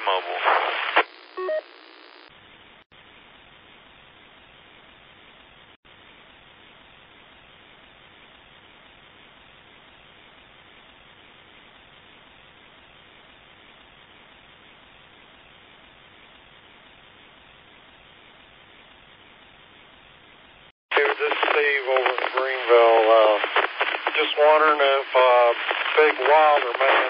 mobile. This is Steve over in Greenville. Just wondering if Big Wilder Man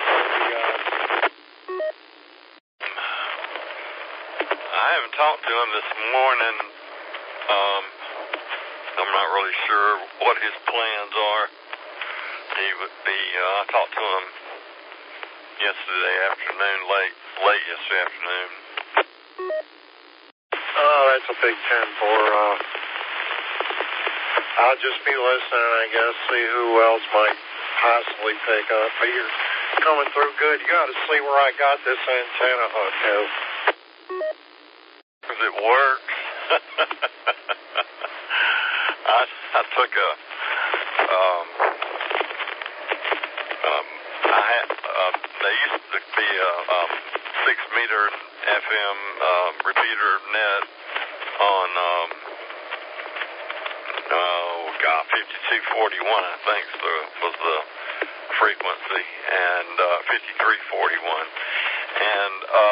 I haven't talked to him this morning. I'm not really sure what his plans are. I talked to him yesterday afternoon, late yesterday afternoon. Oh, that's a big 10-4. I'll just be listening, I guess, see who else might possibly pick up. But you're coming through good. You got to see where I got this antenna hooked to. Because it works. I took there used to be a 6-meter FM repeater net on 5241, I think was the frequency, and 5341. And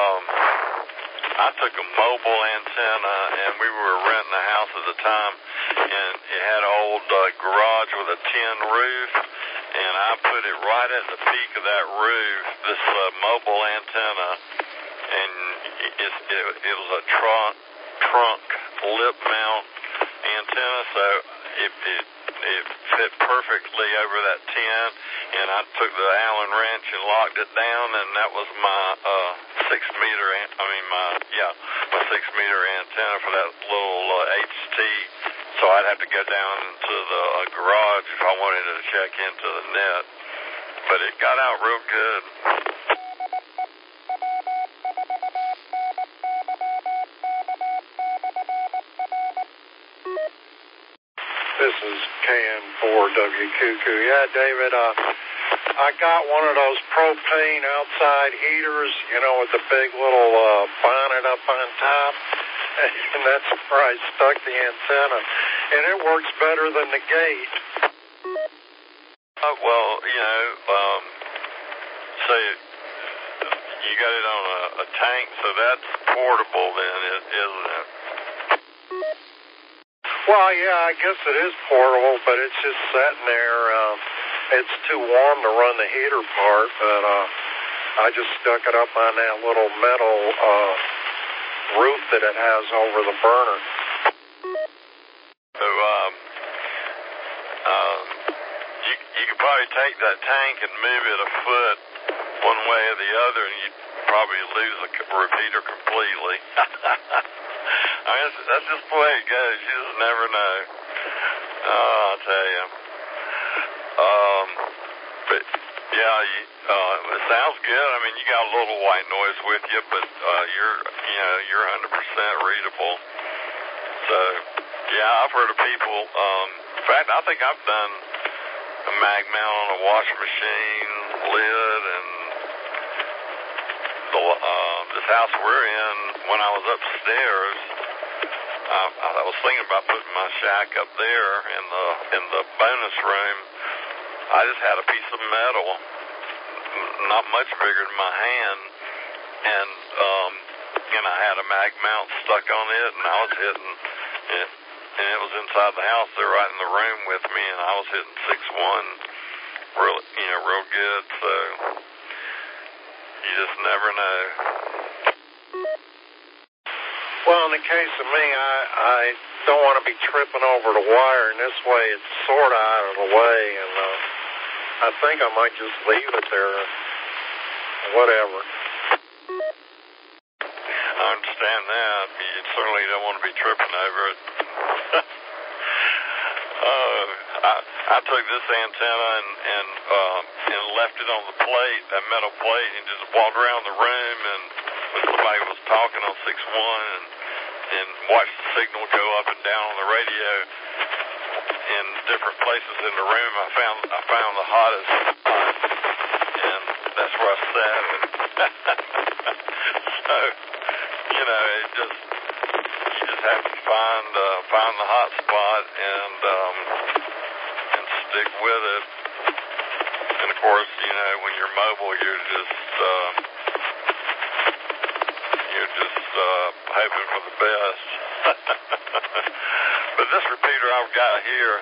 I took a mobile antenna, and we were renting a house at the time, and it had an old garage with a tin roof, and I put it right at the peak of that roof, this mobile antenna, and it was a trunk lip mount antenna, so it fit perfectly over that tin, and I took the Allen wrench and locked it down, and that was my 6-meter, my 6-meter antenna for that little HT. So I'd have to go down into the garage if I wanted to check into the net, but it got out real good. This is KN4WQQ. Yeah, David, I got one of those propane outside heaters, with the big little bonnet up on top, and that's where I stuck the antenna, and it works better than the gate. So you got it on a tank, so that's portable then, isn't it? Well, yeah, I guess it is portable, but it's just sitting there. It's too warm to run the heater part, but I just stuck it up on that little metal roof that it has over the burner. So you could probably take that tank and move it a foot one way or the other, and you'd probably lose the repeater completely. I mean, that's just the way it goes. You just never know. I'll tell you. But yeah, it sounds good. I mean, you got a little white noise with you, but you're 100% readable. So yeah, I've heard of people. In fact, I think I've done a mag mount on a washing machine lid, and this house we're in, when I was upstairs, I was thinking about putting my shack up there in the bonus room. I just had a piece of metal, not much bigger than my hand, and I had a mag mount stuck on it, and I was hitting it, and it was inside the house. They're right in the room with me, and I was hitting 6-1, real good. So you just never know. Well, in the case of me, I don't want to be tripping over the wire, and this way it's sort of out of the way, and I think I might just leave it there, whatever. I understand that. You certainly don't want to be tripping over it. I took this antenna and left it on the plate, that metal plate, and just walked around the room, and when somebody was talking on 6-1 and watched the signal go up and down on the radio in different places in the room. I found the hottest spot, and that's where I sat. So, you know, you just have to find the hot spot and stick with it. And of course, you know, when you're mobile, you're just hoping for the best. But this repeater I've got here,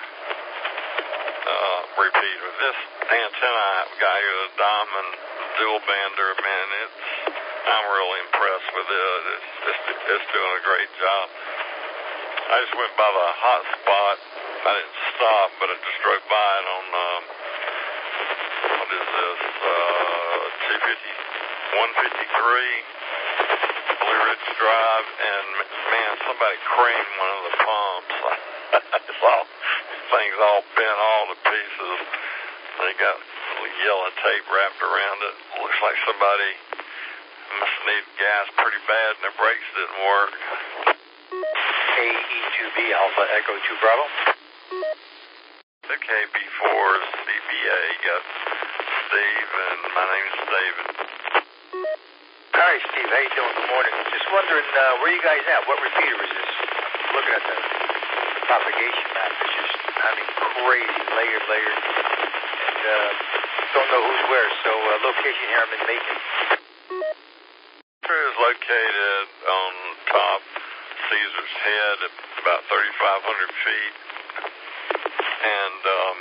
this antenna I've got here, the Diamond Dual Bander, man, I'm really impressed with it. It's doing a great job. I just went by the hot spot. I didn't stop, but I just drove by it on, what is this, 153 Blue Ridge Drive, and man, somebody creamed one of the pumps. Things all bent all to pieces. They got little yellow tape wrapped around it. Looks like somebody must need gas pretty bad and their brakes didn't work. AE2B Alpha Echo 2 Bravo. The KB4 CBA, got Steve, and my name's David. All right, Steve, how you doing? Good morning. Just wondering, where you guys at? What repeater is this? Looking at the propagation map, it's just, I mean, crazy, layered, and don't know who's where, so location here, I'm in Macon. It is located on top Caesar's Head at about 3,500 feet, and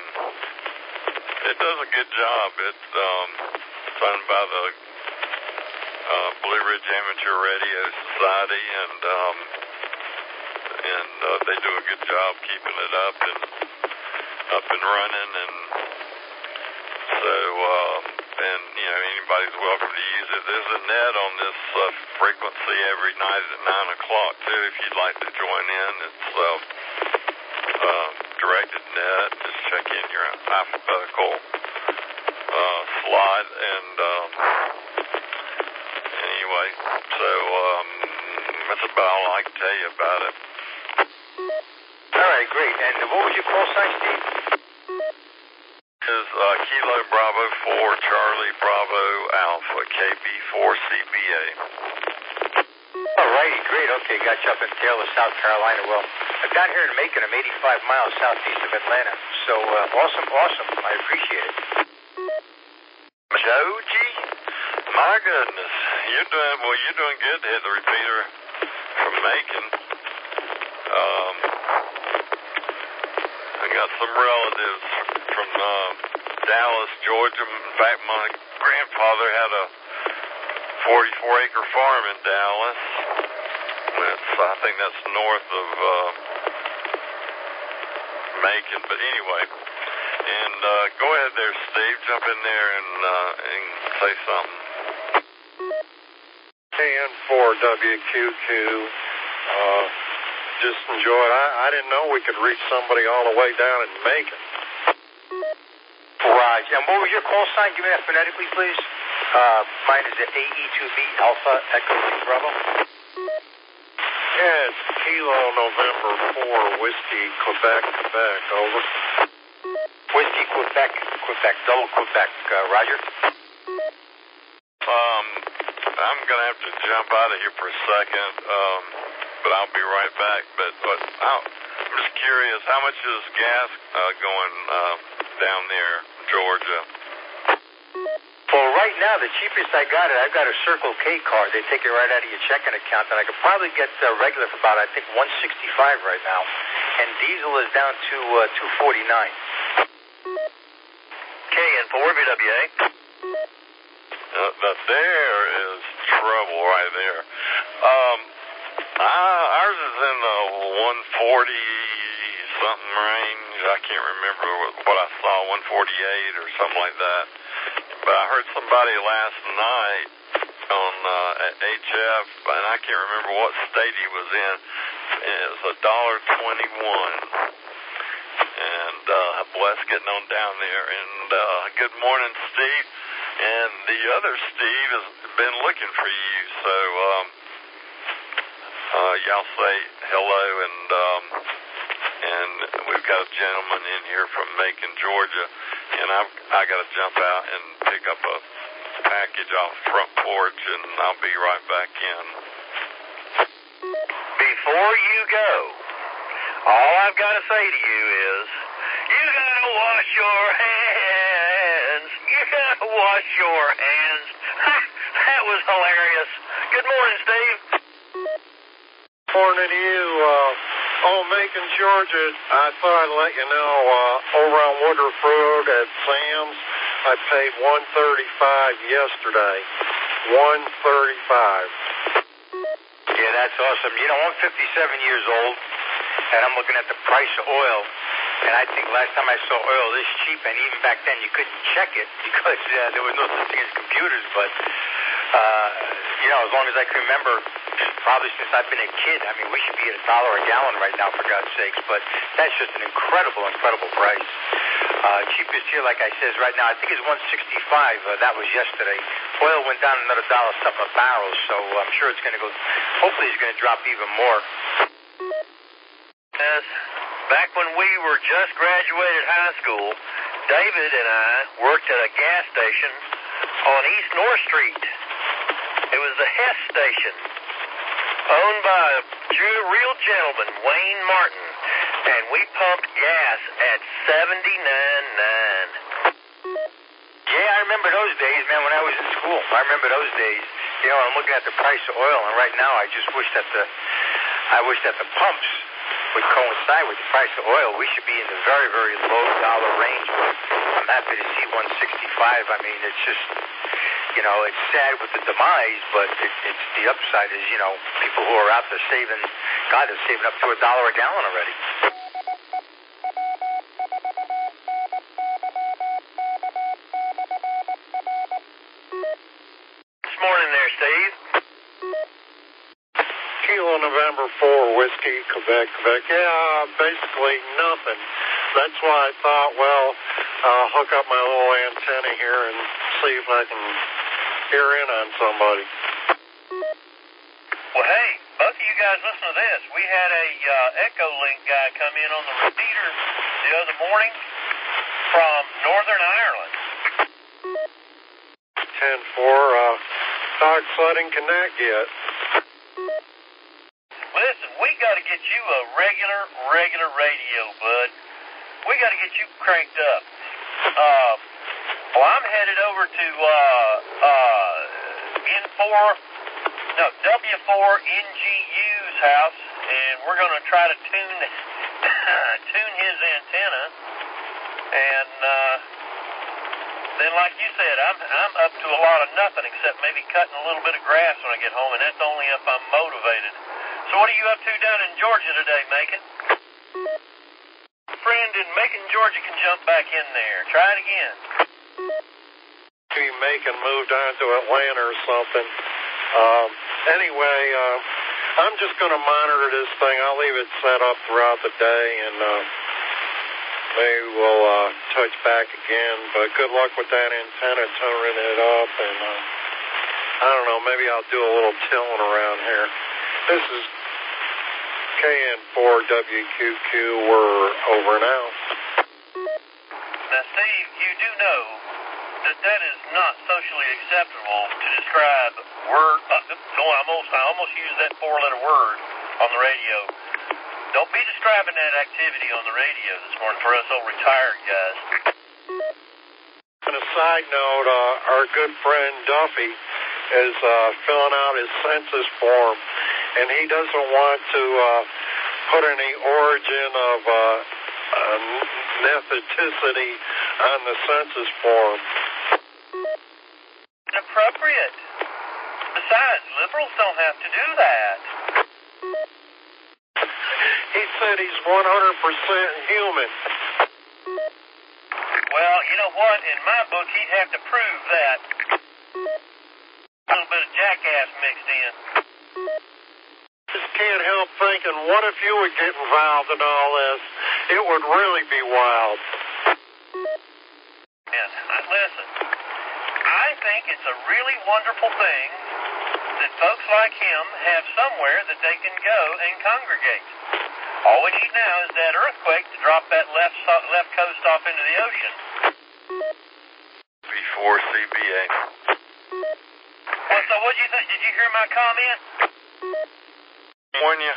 it does a good job. It's done by the Blue Ridge Amateur Radio Society, and they do a good job keeping it up and running, and so and you know, anybody's welcome to use it. There's a net on this frequency every night at 9 o'clock too, if you'd like to join in. It's directed net. Just check in your alphabetical slot, and anyway, so that's about all I can tell you about it. All right, great. And what was your call sign, Steve? Is Kilo Bravo 4 Charlie Bravo Alpha KB4 CBA. All righty, great. Okay, got you up in Taylor, South Carolina. Well, I'm down here in Macon. I'm 85 miles southeast of Atlanta. So awesome. I appreciate it. Joji, my goodness, you're doing good to hit the repeater from Macon. I got some relatives from Dallas, Georgia. In fact, my grandfather had a 44-acre farm in Dallas. I think that's north of Macon, but anyway. And go ahead there, Steve. Jump in there and say something. KN4WQQ. Just enjoy it. I didn't know we could reach somebody all the way down in Macon. Raj, and what was your call sign? Give me that phonetically, please. Mine is at AE2B Alpha Echo 2 Bravo. Yeah, it's Kilo November 4 Whiskey Quebec, over. Whiskey Quebec, double Quebec, Roger. I'm going to have to jump out of here for a second, but I'll be right back. But I'm just curious, how much is gas going down there, Georgia? Well, right now, the cheapest I've got a Circle K card. They take it right out of your checking account, and I could probably get regular for about, I think, $165 right now. And diesel is down to $249. KN4BWA. There is trouble right there. Ours is in the 140-something range. I can't remember what I saw, 148 or something like that. But I heard somebody last night on HF, and I can't remember what state he was in. It was $1.21. And bless getting on down there. And good morning, Steve. And the other Steve has been looking for you, so y'all say hello. And we've got a gentleman in here from Macon, Georgia, and I got to jump out and pick up a package off the front porch, and I'll be right back in. Before you go, all I've got to say to you is, you gotta wash your hands. You gotta wash your hands. That was hilarious. Good morning, Steve. Morning to you. Macon, Georgia. I thought I'd let you know, over on Woodruff Road at Sam's, I paid $135 yesterday. $135. Yeah, that's awesome. You know, I'm 57 years old, and I'm looking at the price of oil, and I think last time I saw oil this cheap, and even back then you couldn't check it because there was no such thing as computers, but, you know, as long as I can remember, probably since I've been a kid, I mean, we should be at $1 a gallon right now, for God's sakes, but that's just an incredible, incredible price. Cheapest here, like I said, right now, I think it's $1.65. That was yesterday. Oil went down another $1 something a barrel, so I'm sure it's going to go, hopefully it's going to drop even more. Yes, back when we were just graduated high school, David and I worked at a gas station on East North Street. It was the Hess station, owned by a real gentleman, Wayne Martin, and we pumped gas at 79.9. Yeah, I remember those days, man, when I was in school. I remember those days. You know, I'm looking at the price of oil, and right now I just wish that the pumps would coincide with the price of oil. We should be in the very, very low dollar range, but I'm happy to see 165. I mean, it's just, you know, it's sad with the demise, but it's the upside is, you know, people who are out there saving, God, they're saving up to $1 a gallon already. This morning there, Steve. Kilo November 4, Whiskey, Quebec. Yeah, basically nothing. That's why I thought, well, I'll hook up my little antenna here and see if I can hear in on somebody. Well, hey, both of you guys listen to this. We had a Echolink guy come in on the repeater the other morning from Northern Ireland. 10-4, how exciting can that get? Listen, we got to get you a regular radio, bud. We got to get you cranked up. Well, I'm headed over to W4 NGU's house, and we're going to try to tune his antenna. And then, like you said, I'm up to a lot of nothing except maybe cutting a little bit of grass when I get home, and that's only if I'm motivated. So what are you up to down in Georgia today, Macon? Friend in Macon, Georgia can jump back in there. Try it again. Maybe Macon moved on to Atlanta or something. Anyway, I'm just going to monitor this thing. I'll leave it set up throughout the day, and maybe we'll touch back again. But good luck with that antenna, tuning it up, and I don't know, maybe I'll do a little tilling around here. This is KN4WQQ. We're over now. Now, Steve, you do know that is not socially acceptable to describe word. I almost used that four-letter word on the radio. Don't be describing that activity on the radio this morning for us old retired guys. On a side note, our good friend Duffy is filling out his census form, and he doesn't want to put any origin of ethnicity on the census form. Inappropriate. Besides, liberals don't have to do that. He said he's 100% human. Well, you know what? In my book, he'd have to prove that. A little bit of jackass mixed in. Just can't help thinking, what if you would get involved in all this? It would really be wild. And listen, I think it's a really wonderful thing that folks like him have somewhere that they can go and congregate. All we need now is that earthquake to drop that left coast off into the ocean. Before CBA. Well, so what'd you think? Did you hear my comment? When you...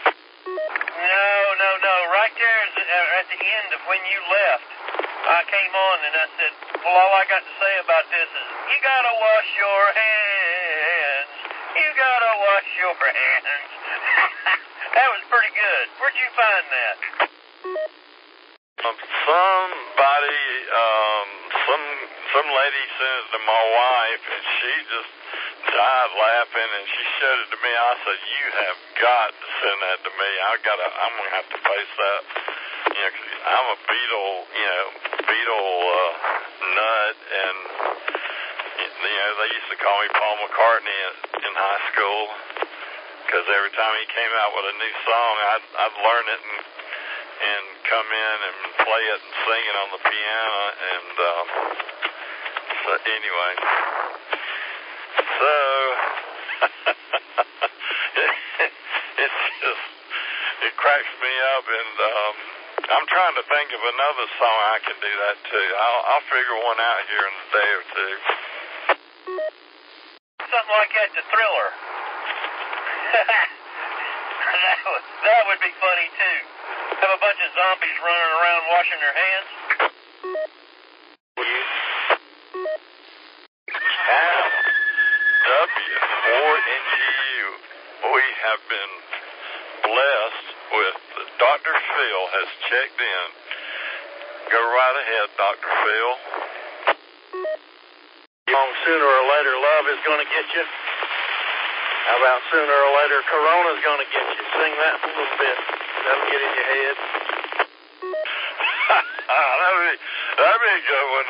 No. Right there at the end of when you left, I came on and I said, well, all I got to say about this is, you gotta wash your hands. You gotta wash your hands. That was pretty good. Where'd you find that? Somebody, some lady sent it to my wife, and she just died laughing, and she showed it to me. I said, you have got to send that to me. I'm gonna have to face that. You know, 'cause I'm a Beatle nut, and you know, they used to call me Paul McCartney in high school, because every time he came out with a new song, I'd learn it and come in and play it and sing it on the piano, and so anyway, so it's just, it cracks me up, and I'm trying to think of another song I can do that too. I'll figure one out here in a day or two. Something like that to Thriller. That would be funny too. Have a bunch of zombies running around washing their hands. W4NGU. We have been blessed with Dr. Phil has checked in. Go right ahead, Dr. Phil. Sooner or later, love is going to get you. How about sooner or later, Corona's going to get you? Sing that a little bit. That'll get in your head. That'd be a good one.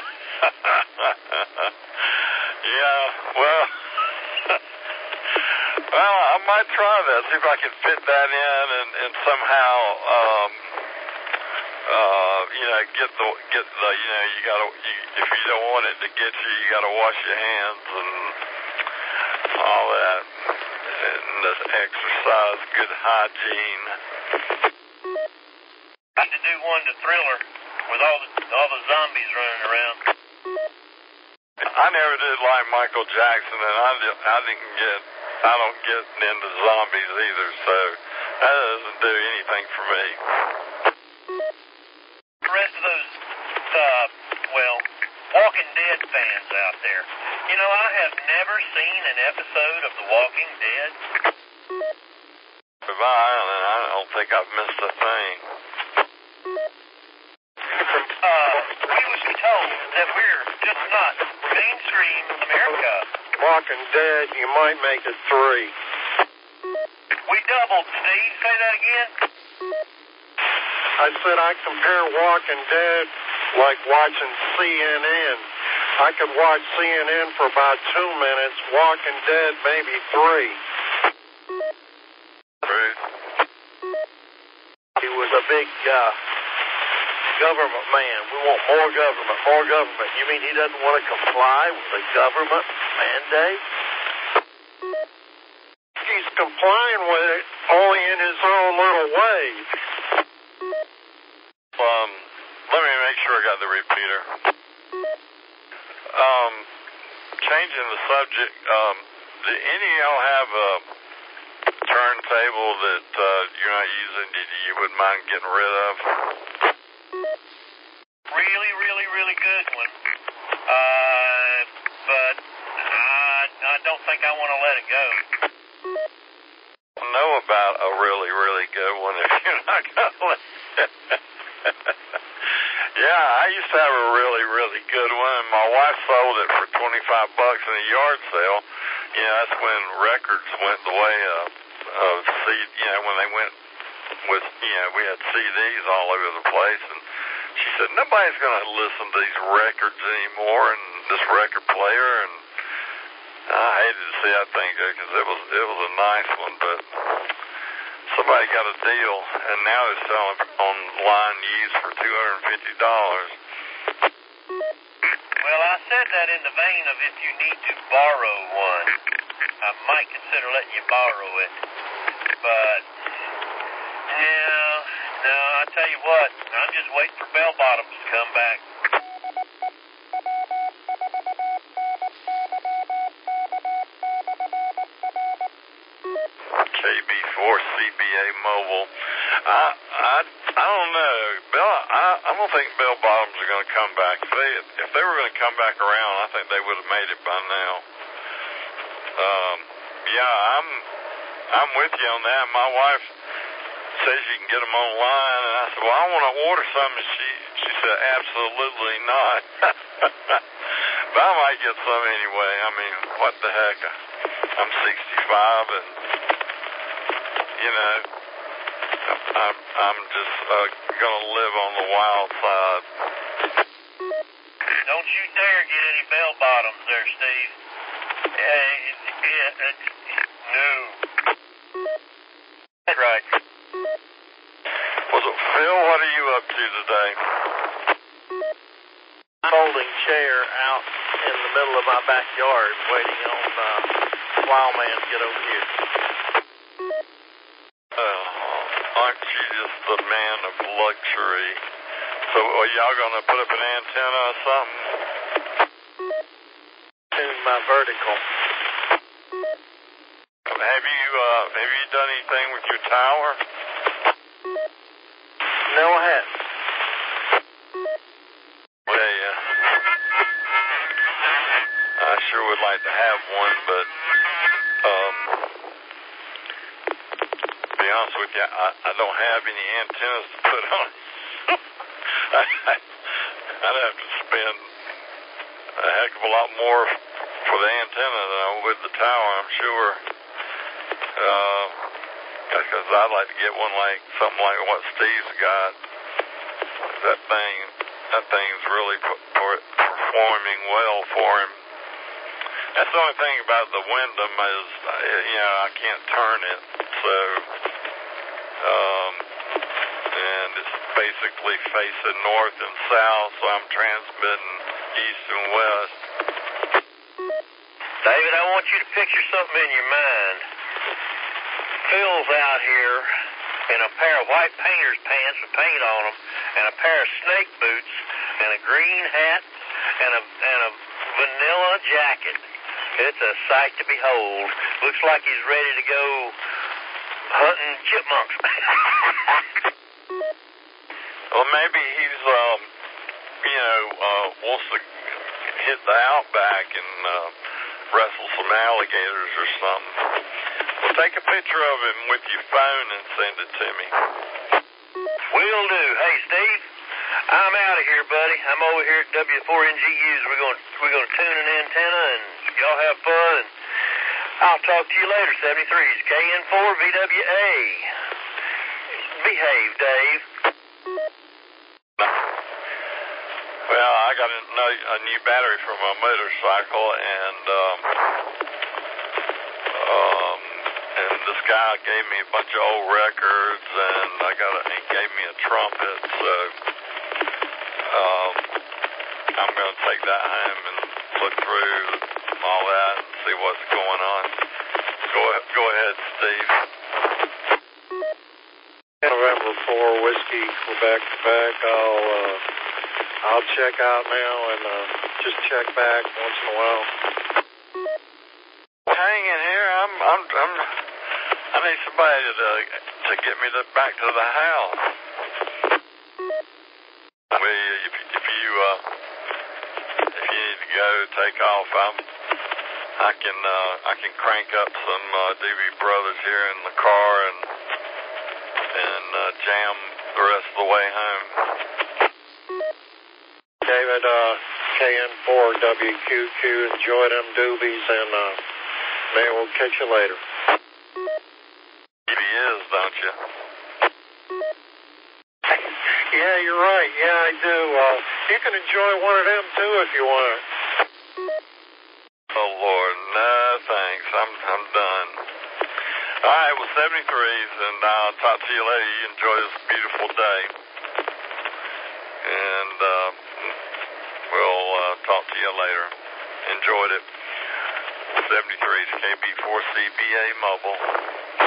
Yeah, well, I might try that, see if I can fit that in and somehow, you know, get the, you know, if you don't want it to get you, you gotta wash your hands and all that, and exercise, good hygiene. I had to do one to Thriller with all the zombies running around. I never did like Michael Jackson, and I don't get into zombies either, so that doesn't do anything for me. The rest of those, Walking Dead fans out there, you know, I have never seen an episode of The Walking Dead. I don't think I've missed a thing. We was told that we're just not mainstream America. Walking Dead, you might make it 3. We doubled, Steve. Say that again. I said I compare Walking Dead like watching CNN. I could watch CNN for about 2 minutes. Walking Dead, maybe 3. Bruce? He was a big government man. We want more government, more government. You mean he doesn't want to comply with the government mandate? He's complying with it only in his own little way. Let me make sure I got the repeater. Changing the subject, do any of y'all have a turntable that you're not using you wouldn't mind getting rid of? Really, really, really good one. But I don't think I want to let it go. I know about a really, really good one if you're not going to let it. Yeah, I used to have a really, really good one, and my wife sold it for $25 in a yard sale. You know, that's when records went the way of when they went with, we had CDs all over the place, and she said, nobody's going to listen to these records anymore, and this record player, and I hated to see that thing go, because it was a nice one, but somebody got a deal, and now they're selling online used for $250. Well, I said that in the vein of if you need to borrow one, I might consider letting you borrow it. But, no, I tell you what, I'm just waiting for bell bottoms to come back. I don't know. I don't think bell bottoms are going to come back. If they were going to come back around, I think they would have made it by now. Yeah, I'm with you on that. My wife says you can get them online, and I said, well, I want to order some, and she said, absolutely not. But I might get some anyway. I mean, what the heck? I'm 65, and you know, I'm just gonna live on the wild side. Don't you dare get any bell bottoms there, Steve. No. That's right. Was it Phil? What are you up to today? Folding chair out in the middle of my backyard, waiting on Wild Man to get over here. Aren't you just the man of luxury? So are y'all gonna put up an antenna or something? Tune my vertical. Have you done anything with your tower? No, I haven't. Well, yeah. I sure would like to have one, but to be honest with you, I don't have any antennas to put on. I'd have to spend a heck of a lot more for the antenna than I would the tower, I'm sure. Because I'd like to get one like something like what Steve's got. That thing's really performing well for him. That's the only thing about the Wyndham is, I can't turn it, so, and it's basically facing north and south, so I'm transmitting east and west. David, I want you to picture something in your mind. Phil's out here in a pair of white painter's pants with paint on them, and a pair of snake boots, and a green hat, and a vanilla jacket. It's a sight to behold. Looks like he's ready to go hunting chipmunks. Well, maybe he's, wants to hit the outback and wrestle some alligators or something. Well, take a picture of him with your phone and send it to me. Will do. Hey, Steve, I'm out of here, buddy. I'm over here at W4NGUs. We're gonna tune an antenna, and y'all have fun. And I'll talk to you later. 73's KN4VWA. Behave, Dave. Well, I got a new battery for my motorcycle, and this guy gave me a bunch of old records, and he gave me a trumpet, so I'm going to take that home and look through all that and see what's going on. Go ahead, Steve. November 4 Whiskey, Quebec, Quebec. I'll check out now and just check back once in a while. Hang in here. I need somebody to get me back to the house. If you need to go, take off. I can crank up some DB Brothers here in the car and jam the rest of the way home. David, KN4WQQ, enjoy them doobies, and maybe we'll catch you later. He is, don't you? Yeah, you're right. Yeah, I do. You can enjoy one of them, too, if you want. Oh, Lord, no, thanks. I'm done. All right, well, 73s, and I'll talk to you later. You enjoy this beautiful day. And we'll talk to you later. Enjoyed it. 73s, KB4CBA Mobile.